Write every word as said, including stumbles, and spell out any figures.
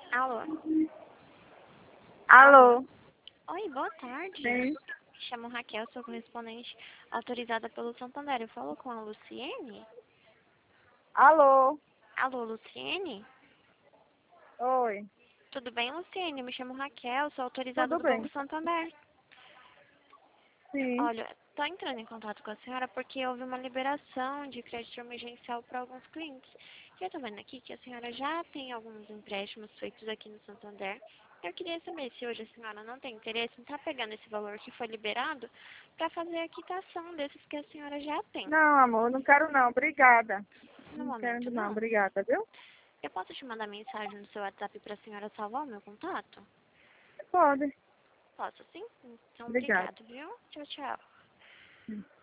Alô? Alô? Oi, boa tarde. Sim. Me chamo Raquel, sou correspondente autorizada pelo Santander. Eu falo com a Luciene? Alô? Alô, Luciene? Oi. Tudo bem, Luciene? Me chamo Raquel, sou autorizada Tudo do Banco bem? Santander. Sim. Olha, tô entrando em contato com a senhora porque houve uma liberação de crédito emergencial para alguns clientes. E eu tô vendo aqui que a senhora já tem alguns empréstimos feitos aqui no Santander. Eu queria saber se hoje a senhora não tem interesse em estar pegando esse valor que foi liberado para fazer a quitação desses que a senhora já tem. Não, amor, não quero não. Obrigada. No Não momento, quero não. não. Obrigada, viu? Eu posso te mandar mensagem no seu WhatsApp para a senhora salvar o meu contato? Pode. Posso sim? Então, Obrigada. obrigado, viu? Tchau, tchau. Hum.